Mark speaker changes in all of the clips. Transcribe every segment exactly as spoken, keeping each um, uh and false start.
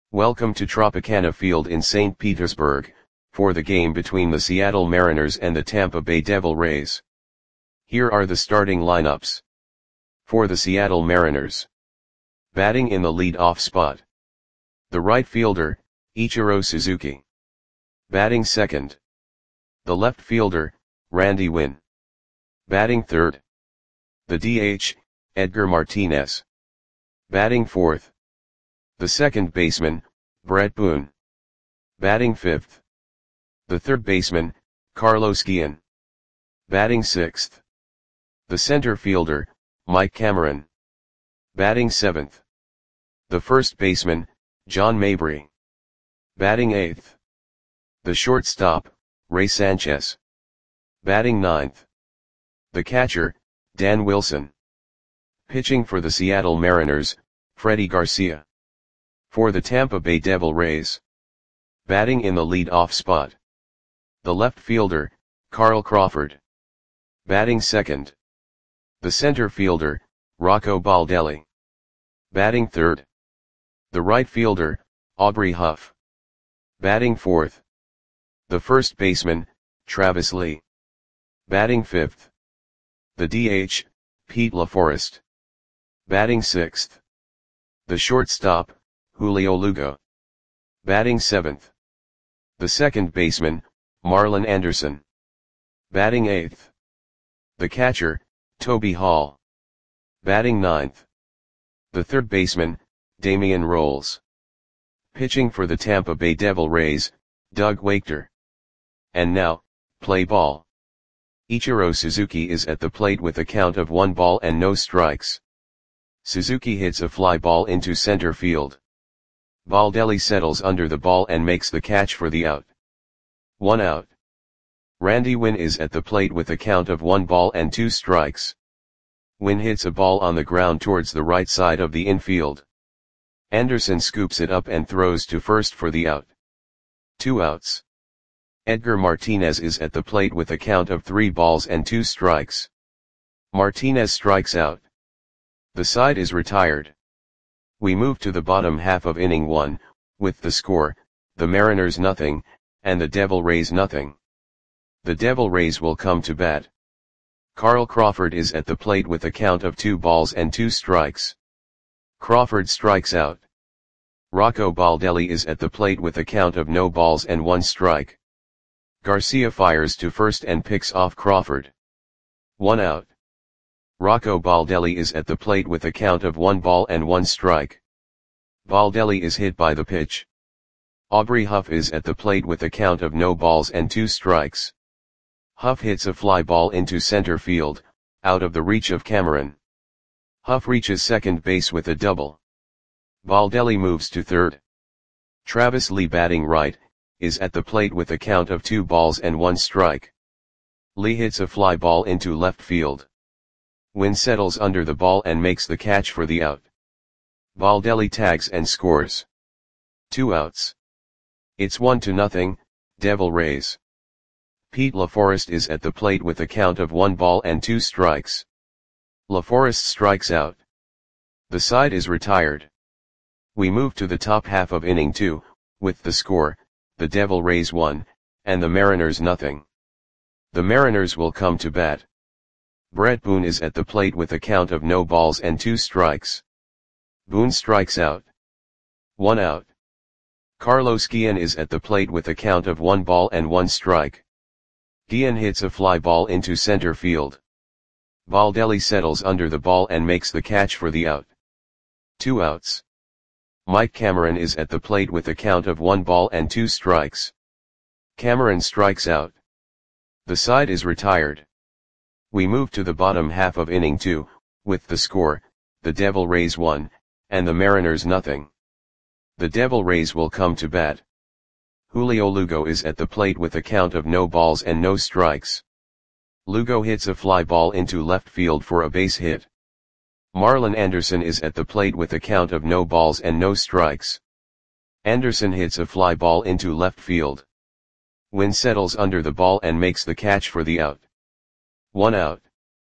Speaker 1: Welcome to Tropicana Field in Saint Petersburg, for the game between the Seattle Mariners and the Tampa Bay Devil Rays. Here are the starting lineups. For the Seattle Mariners. Batting in the lead-off spot. The right fielder, Ichiro Suzuki. Batting second. The left fielder, Randy Winn. Batting third. The D H, Edgar Martinez. Batting fourth. The second baseman, Bret Boone. Batting fifth. The third baseman, Carlos Guillen. Batting sixth. The center fielder, Mike Cameron. Batting seventh. The first baseman, John Mabry. Batting eighth. The shortstop, Ray Sanchez. Batting ninth. The catcher, Dan Wilson. Pitching for the Seattle Mariners, Freddie Garcia. For the Tampa Bay Devil Rays. Batting in the lead-off spot. The left fielder, Carl Crawford. Batting second. The center fielder, Rocco Baldelli. Batting third. The right fielder, Aubrey Huff. Batting fourth. The first baseman, Travis Lee. Batting fifth. The D H, Pete LaForest. Batting sixth. The shortstop, Julio Lugo. Batting seventh. The second baseman, Marlon Anderson. Batting eighth. The catcher, Toby Hall. Batting ninth. The third baseman, Damian Rolls. Pitching for the Tampa Bay Devil Rays, Doug Wachter. And now, play ball. Ichiro Suzuki is at the plate with a count of one ball and no strikes. Suzuki hits a fly ball into center field. Baldelli settles under the ball and makes the catch for the out. One out. Randy Winn is at the plate with a count of one ball and two strikes. Winn hits a ball on the ground towards the right side of the infield. Anderson scoops it up and throws to first for the out. Two outs. Edgar Martinez is at the plate with a count of three balls and two strikes. Martinez strikes out. The side is retired. We move to the bottom half of inning one, with the score, the Mariners nothing, and the Devil Rays nothing. The Devil Rays will come to bat. Carl Crawford is at the plate with a count of two balls and two strikes. Crawford strikes out. Rocco Baldelli is at the plate with a count of no balls and one strike. Garcia fires to first and picks off Crawford. One out. Rocco Baldelli is at the plate with a count of one ball and one strike. Baldelli is hit by the pitch. Aubrey Huff is at the plate with a count of no balls and two strikes. Huff hits a fly ball into center field, out of the reach of Cameron. Huff reaches second base with a double. Baldelli moves to third. Travis Lee, batting right, is at the plate with a count of two balls and one strike. Lee hits a fly ball into left field. Winn settles under the ball and makes the catch for the out. Baldelli tags and scores. Two outs. It's one to nothing, Devil Rays. Pete LaForest is at the plate with a count of one ball and two strikes. LaForest strikes out. The side is retired. We move to the top half of inning two, with the score, the Devil Rays one, and the Mariners nothing. The Mariners will come to bat. Bret Boone is at the plate with a count of no balls and two strikes. Boone strikes out. One out. Carlos Guillen is at the plate with a count of one ball and one strike. Guillen hits a fly ball into center field. Baldelli settles under the ball and makes the catch for the out. Two outs. Mike Cameron is at the plate with a count of one ball and two strikes. Cameron strikes out. The side is retired. We move to the bottom half of inning two, with the score, the Devil Rays one, and the Mariners nothing. The Devil Rays will come to bat. Julio Lugo is at the plate with a count of no balls and no strikes. Lugo hits a fly ball into left field for a base hit. Marlon Anderson is at the plate with a count of no balls and no strikes. Anderson hits a fly ball into left field. Winn settles under the ball and makes the catch for the out. One out.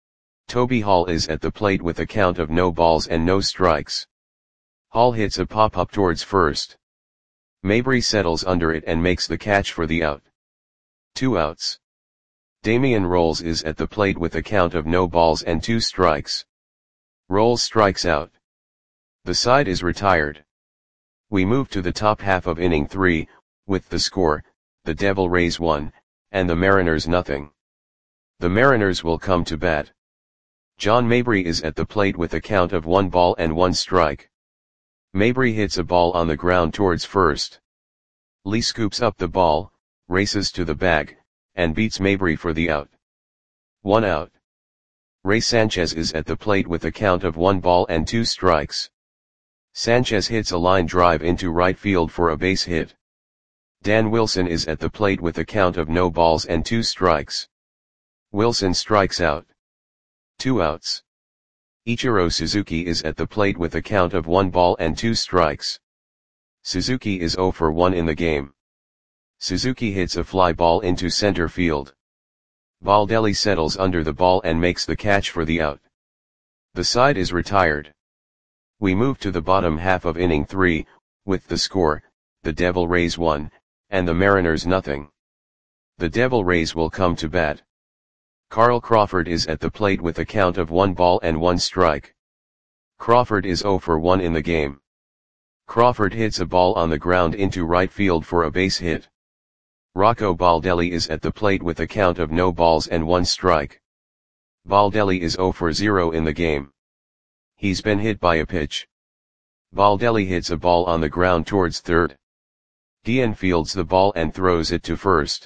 Speaker 1: Toby Hall is at the plate with a count of no balls and no strikes. Hall hits a pop-up towards first. Mabry settles under it and makes the catch for the out. Two outs. Damian Rolls is at the plate with a count of no balls and two strikes. Rolls strikes out. The side is retired. We move to the top half of inning three, with the score, the Devil Rays one, and the Mariners nothing. The Mariners will come to bat. John Mabry is at the plate with a count of one ball and one strike. Mabry hits a ball on the ground towards first. Lee scoops up the ball, races to the bag, and beats Mabry for the out. One out. Ray Sanchez is at the plate with a count of one ball and two strikes. Sanchez hits a line drive into right field for a base hit. Dan Wilson is at the plate with a count of no balls and two strikes. Wilson strikes out. Two outs. Ichiro Suzuki is at the plate with a count of one ball and two strikes. Suzuki is zero for one in the game. Suzuki hits a fly ball into center field. Baldelli settles under the ball and makes the catch for the out. The side is retired. We move to the bottom half of inning three, with the score, the Devil Rays one, and the Mariners nothing. The Devil Rays will come to bat. Carl Crawford is at the plate with a count of one ball and one strike. Crawford is zero for one in the game. Crawford hits a ball on the ground into right field for a base hit. Rocco Baldelli is at the plate with a count of no balls and one strike. Baldelli is zero for zero in the game. He's been hit by a pitch. Baldelli hits a ball on the ground towards third. Guillen fields the ball and throws it to first.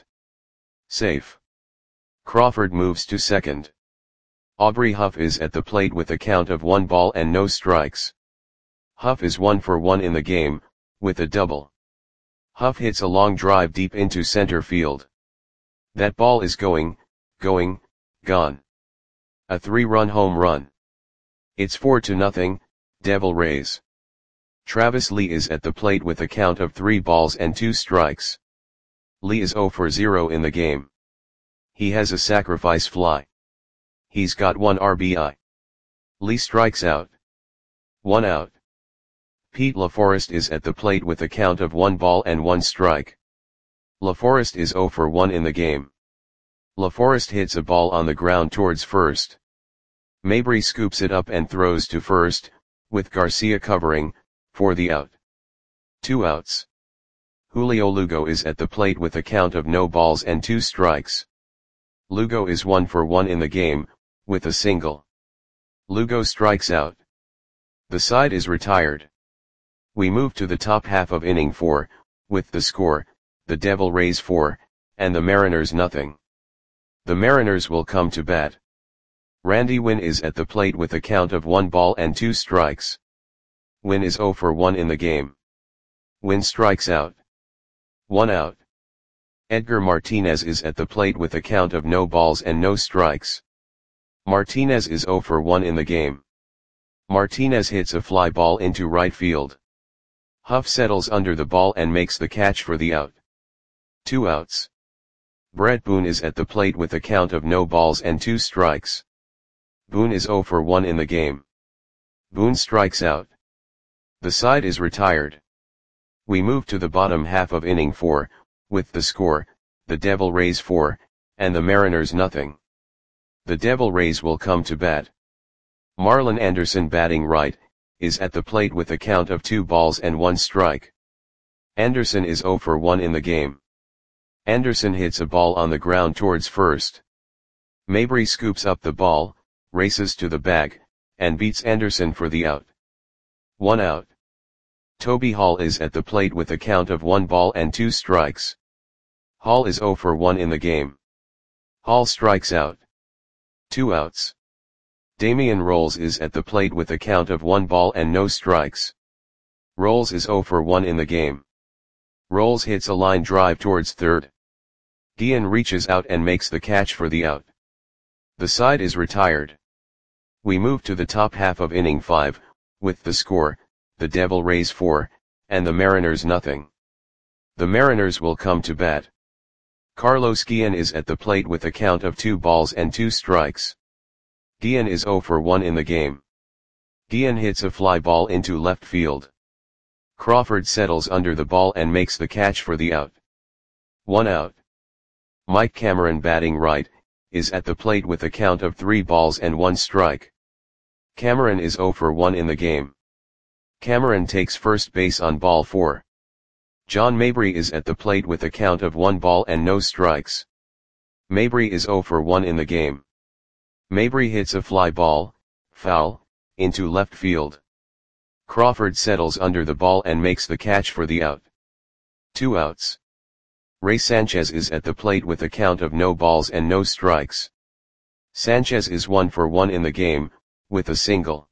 Speaker 1: Safe. Crawford moves to second. Aubrey Huff is at the plate with a count of one ball and no strikes. Huff is one for one in the game, with a double. Huff hits a long drive deep into center field. That ball is going, going, gone. A three-run home run. It's four to nothing, Devil Rays. Travis Lee is at the plate with a count of three balls and two strikes. Lee is zero for zero in the game. He has a sacrifice fly. He's got one R B I. Lee strikes out. One out. Pete LaForest is at the plate with a count of one ball and one strike. LaForest is zero for one in the game. LaForest hits a ball on the ground towards first. Mabry scoops it up and throws to first, with Garcia covering, for the out. Two outs. Julio Lugo is at the plate with a count of no balls and two strikes. Lugo is one for one in the game, with a single. Lugo strikes out. The side is retired. We move to the top half of inning four, with the score, the Devil Rays four, and the Mariners nothing. The Mariners will come to bat. Randy Winn is at the plate with a count of one ball and two strikes. Winn is zero for one in the game. Winn strikes out. One out. Edgar Martinez is at the plate with a count of no balls and no strikes. Martinez is zero for one in the game. Martinez hits a fly ball into right field. Huff settles under the ball and makes the catch for the out. Two outs. Brett Boone is at the plate with a count of no balls and two strikes. Boone is zero for one in the game. Boone strikes out. The side is retired. We move to the bottom half of inning four, with the score, the Devil Rays four, and the Mariners nothing. The Devil Rays will come to bat. Marlon Anderson, batting right, is at the plate with a count of two balls and one strike. Anderson is zero for one in the game. Anderson hits a ball on the ground towards first. Mabry scoops up the ball, races to the bag, and beats Anderson for the out. One out. Toby Hall is at the plate with a count of one ball and two strikes. Hall is zero for one in the game. Hall strikes out. Two outs. Damian Rolls is at the plate with a count of one ball and no strikes. Rolls is zero for one in the game. Rolls hits a line drive towards third. Guillen reaches out and makes the catch for the out. The side is retired. We move to the top half of inning five, with the score, the Devil Rays four, and the Mariners nothing. The Mariners will come to bat. Carlos Guillen is at the plate with a count of two balls and two strikes. Guillen is zero for one in the game. Guillen hits a fly ball into left field. Crawford settles under the ball and makes the catch for the out. One out. Mike Cameron, batting right, is at the plate with a count of three balls and one strike. Cameron is zero for one in the game. Cameron takes first base on ball four. John Mabry is at the plate with a count of one ball and no strikes. Mabry is zero for one in the game. Mabry hits a fly ball, foul, into left field. Crawford settles under the ball and makes the catch for the out. Two outs. Ray Sanchez is at the plate with a count of no balls and no strikes. Sanchez is one for one in the game, with a single.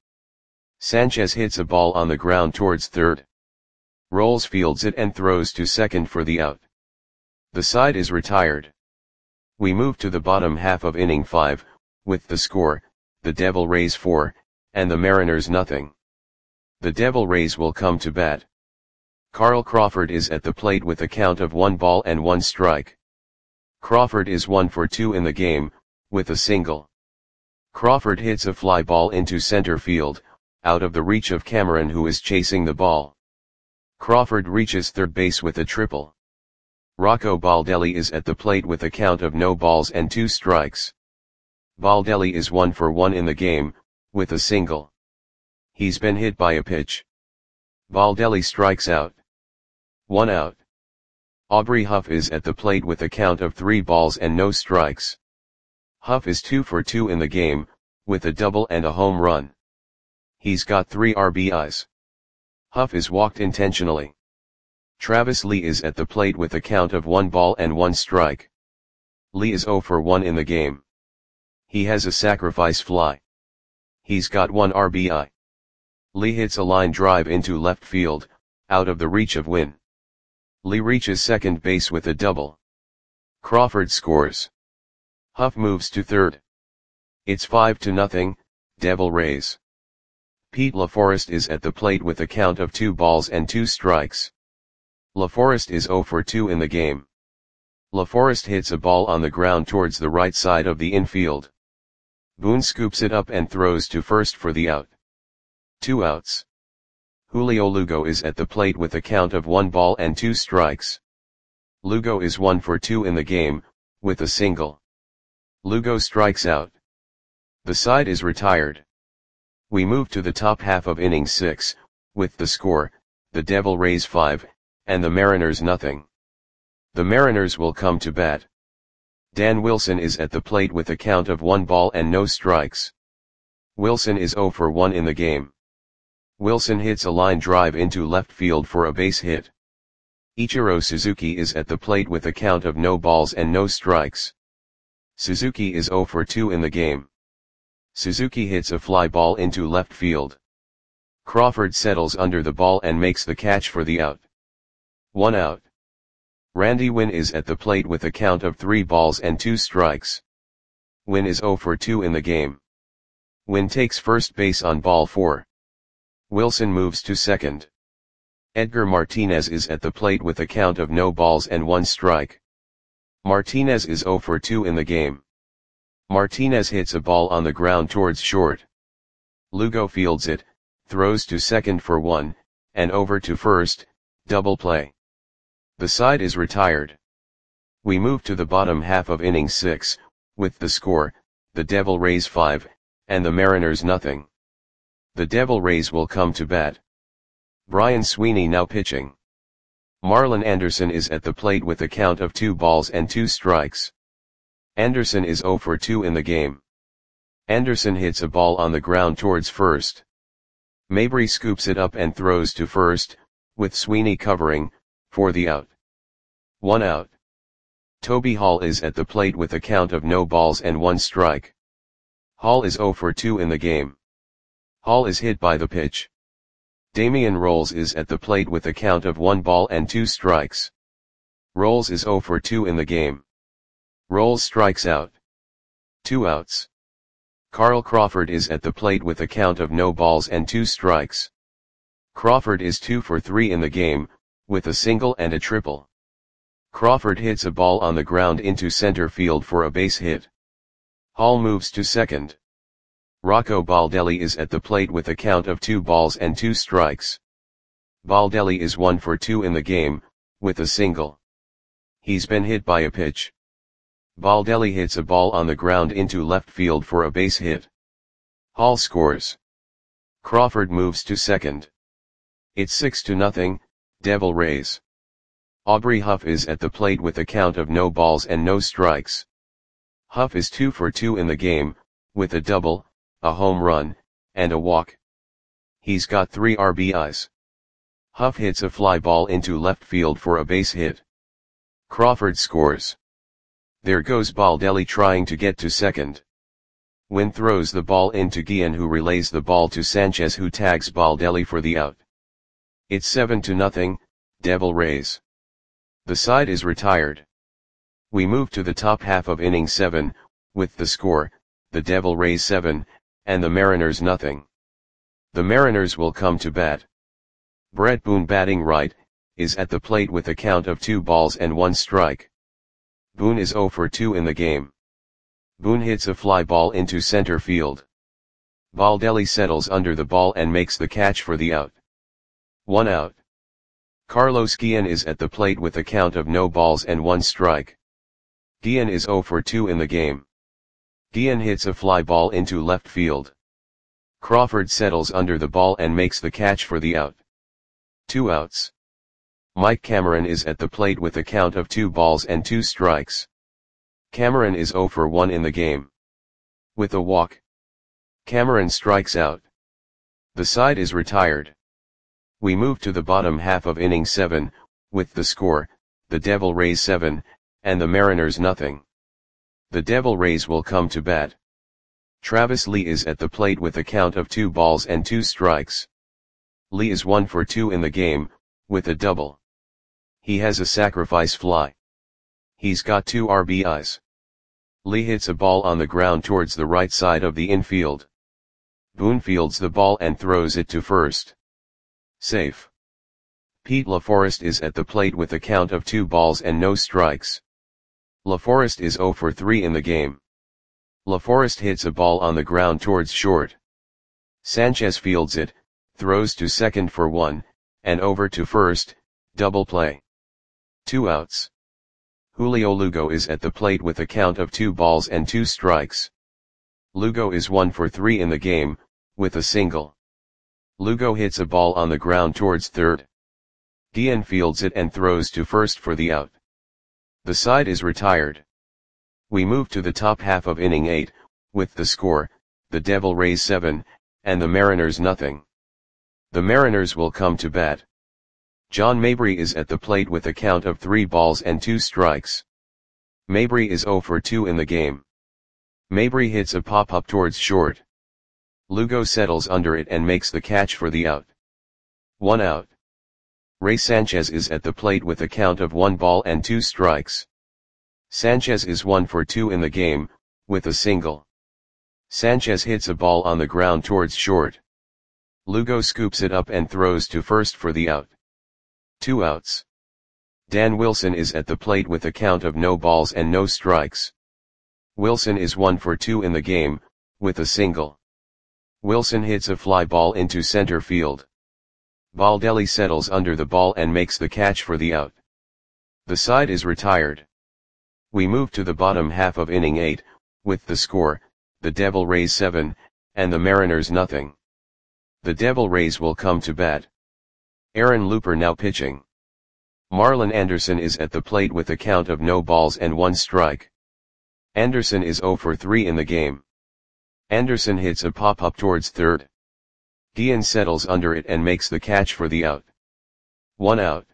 Speaker 1: Sanchez hits a ball on the ground towards third. Rolls fields it and throws to second for the out. The side is retired. We move to the bottom half of inning five, with the score, the Devil Rays four, and the Mariners nothing. The Devil Rays will come to bat. Carl Crawford is at the plate with a count of one ball and one strike. Crawford is one for two in the game, with a single. Crawford hits a fly ball into center field, out of the reach of Cameron, who is chasing the ball. Crawford reaches third base with a triple. Rocco Baldelli is at the plate with a count of no balls and two strikes. Baldelli is one for one in the game, with a single. He's been hit by a pitch. Baldelli strikes out. One out. Aubrey Huff is at the plate with a count of three balls and no strikes. Huff is two for two in the game, with a double and a home run. He's got three R B Is. Huff is walked intentionally. Travis Lee is at the plate with a count of one ball and one strike. Lee is zero for one in the game. He has a sacrifice fly. He's got one R B I. Lee hits a line drive into left field, out of the reach of Wynn. Lee reaches second base with a double. Crawford scores. Huff moves to third. It's five to nothing, Devil Rays. Pete LaForest is at the plate with a count of two balls and two strikes. LaForest is zero for two in the game. LaForest hits a ball on the ground towards the right side of the infield. Boone scoops it up and throws to first for the out. Two outs. Julio Lugo is at the plate with a count of one ball and two strikes. Lugo is one for two in the game, with a single. Lugo strikes out. The side is retired. We move to the top half of inning six, with the score, the Devil Rays five, and the Mariners nothing. The Mariners will come to bat. Dan Wilson is at the plate with a count of one ball and no strikes. Wilson is zero for one in the game. Wilson hits a line drive into left field for a base hit. Ichiro Suzuki is at the plate with a count of no balls and no strikes. Suzuki is zero for two in the game. Suzuki hits a fly ball into left field. Crawford settles under the ball and makes the catch for the out. One out. Randy Wynn is at the plate with a count of three balls and two strikes. Wynn is zero for two in the game. Wynn takes first base on ball four. Wilson moves to second. Edgar Martinez is at the plate with a count of no balls and one strike. Martinez is zero for two in the game. Martinez hits a ball on the ground towards short. Lugo fields it, throws to second for one, and over to first, double play. The side is retired. We move to the bottom half of inning six, with the score, the Devil Rays five, and the Mariners nothing. The Devil Rays will come to bat. Brian Sweeney now pitching. Marlon Anderson is at the plate with a count of two balls and two strikes. Anderson is zero for two in the game. Anderson hits a ball on the ground towards first. Mabry scoops it up and throws to first, with Sweeney covering, for the out. One out. Toby Hall is at the plate with a count of no balls and one strike. Hall is zero for two in the game. Hall is hit by the pitch. Damian Rolls is at the plate with a count of one ball and two strikes. Rolls is zero for two in the game. Rolls strikes out. Two outs. Carl Crawford is at the plate with a count of no balls and two strikes. Crawford is two for three in the game, with a single and a triple. Crawford hits a ball on the ground into center field for a base hit. Hall moves to second. Rocco Baldelli is at the plate with a count of two balls and two strikes. Baldelli is one for two in the game, with a single. He's been hit by a pitch. Baldelli hits a ball on the ground into left field for a base hit. Hall scores. Crawford moves to second. It's six to nothing, Devil Rays. Aubrey Huff is at the plate with a count of no balls and no strikes. Huff is two for two in the game, with a double, a home run, and a walk. He's got three R B Is. Huff hits a fly ball into left field for a base hit. Crawford scores. There goes Baldelli trying to get to second. Wynn throws the ball into Guillen, who relays the ball to Sanchez, who tags Baldelli for the out. It's seven to nothing, Devil Rays. The side is retired. We move to the top half of inning seven, with the score, the Devil Rays seven, and the Mariners nothing. The Mariners will come to bat. Brett Boone, batting right, is at the plate with a count of two balls and one strike. Boone is zero for two in the game. Boone hits a fly ball into center field. Baldelli settles under the ball and makes the catch for the out. One out. Carlos Guillen is at the plate with a count of no balls and one strike. Guillen is zero for two in the game. Guillen hits a fly ball into left field. Crawford settles under the ball and makes the catch for the out. Two outs. Mike Cameron is at the plate with a count of two balls and two strikes. Cameron is zero for one in the game. With a walk, Cameron strikes out. The side is retired. We move to the bottom half of inning seven, with the score, the Devil Rays seven, and the Mariners nothing. The Devil Rays will come to bat. Travis Lee is at the plate with a count of two balls and two strikes. Lee is one for two in the game, with a double. He has a sacrifice fly. He's got two R B Is. Lee hits a ball on the ground towards the right side of the infield. Boone fields the ball and throws it to first. Safe. Pete LaForest is at the plate with a count of two balls and no strikes. LaForest is zero for three in the game. LaForest hits a ball on the ground towards short. Sanchez fields it, throws to second for one, and over to first, double play. Two outs. Julio Lugo is at the plate with a count of two balls and two strikes. Lugo is one for three in the game, with a single. Lugo hits a ball on the ground towards third. Guillen fields it and throws to first for the out. The side is retired. We move to the top half of inning eight, with the score, the Devil Rays seven, and the Mariners nothing. The Mariners will come to bat. John Mabry is at the plate with a count of three balls and two strikes. Mabry is zero for two in the game. Mabry hits a pop-up towards short. Lugo settles under it and makes the catch for the out. One out. Ray Sanchez is at the plate with a count of one ball and two strikes. Sanchez is one for two in the game, with a single. Sanchez hits a ball on the ground towards short. Lugo scoops it up and throws to first for the out. Two outs. Dan Wilson is at the plate with a count of no balls and no strikes. Wilson is one for two in the game, with a single. Wilson hits a fly ball into center field. Baldelli settles under the ball and makes the catch for the out. The side is retired. We move to the bottom half of inning eight, with the score, the Devil Rays seven, and the Mariners nothing. The Devil Rays will come to bat. Aaron Looper now pitching. Marlon Anderson is at the plate with a count of no balls and one strike. Anderson is zero for three in the game. Anderson hits a pop-up towards third. Guillen settles under it and makes the catch for the out. One out.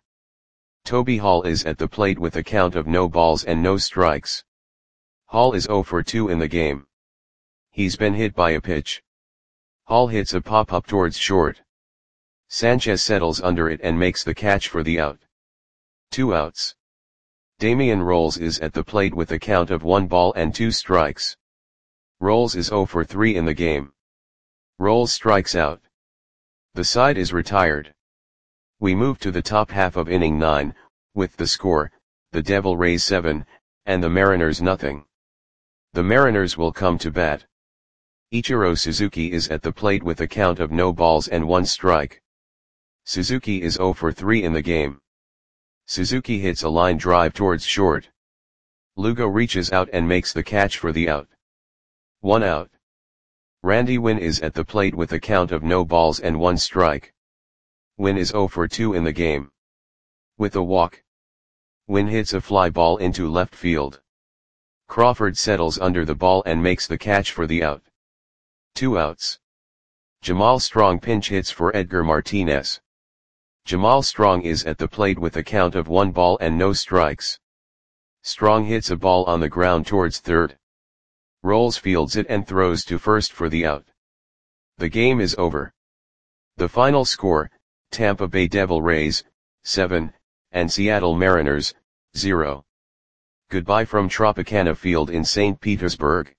Speaker 1: Toby Hall is at the plate with a count of no balls and no strikes. Hall is zero for two in the game. He's been hit by a pitch. Hall hits a pop-up towards short. Sanchez settles under it and makes the catch for the out. Two outs. Damian Rolls is at the plate with a count of one ball and two strikes. Rolls is zero for three in the game. Rolls strikes out. The side is retired. We move to the top half of inning nine, with the score, the Devil Rays seven, and the Mariners nothing. The Mariners will come to bat. Ichiro Suzuki is at the plate with a count of no balls and one strike. Suzuki is zero for three in the game. Suzuki hits a line drive towards short. Lugo reaches out and makes the catch for the out. One out. Randy Winn is at the plate with a count of no balls and one strike. Winn is zero for two in the game. With a walk, Winn hits a fly ball into left field. Crawford settles under the ball and makes the catch for the out. Two outs. Jamal Strong pinch hits for Edgar Martinez. Jamal Strong is at the plate with a count of one ball and no strikes. Strong hits a ball on the ground towards third. Rolls fields it and throws to first for the out. The game is over. The final score, Tampa Bay Devil Rays, seven, and Seattle Mariners, zero. Goodbye from Tropicana Field in Saint Petersburg.